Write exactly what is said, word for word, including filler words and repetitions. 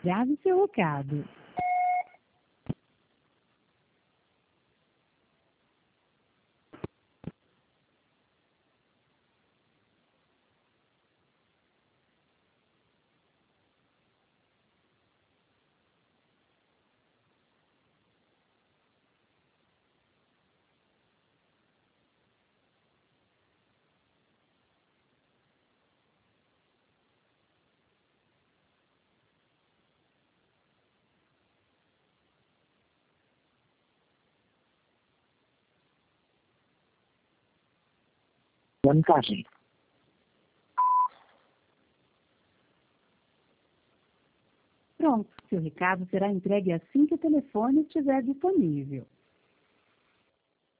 Grave seu recado. Mensagem. Pronto, seu recado será entregue assim que o telefone estiver disponível.